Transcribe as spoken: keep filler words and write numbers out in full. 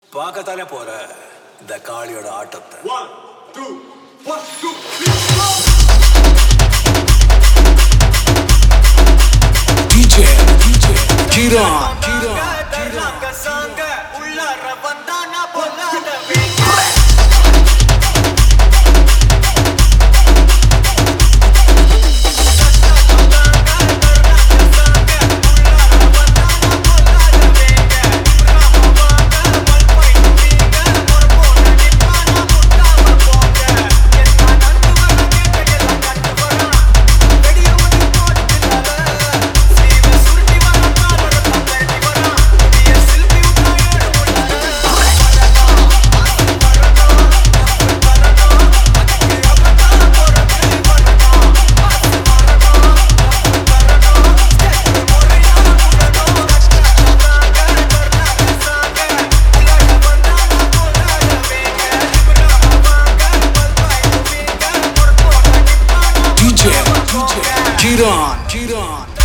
பார்க்கத்தானே போற இந்த காளியோட ஆட்டத்தை. One, two, one, two, three, four. D J, D J, Kiran, Kiran, Kiran, Kiran. உள்ளார வந்தானா பொல்லாத Kiran, Kiran.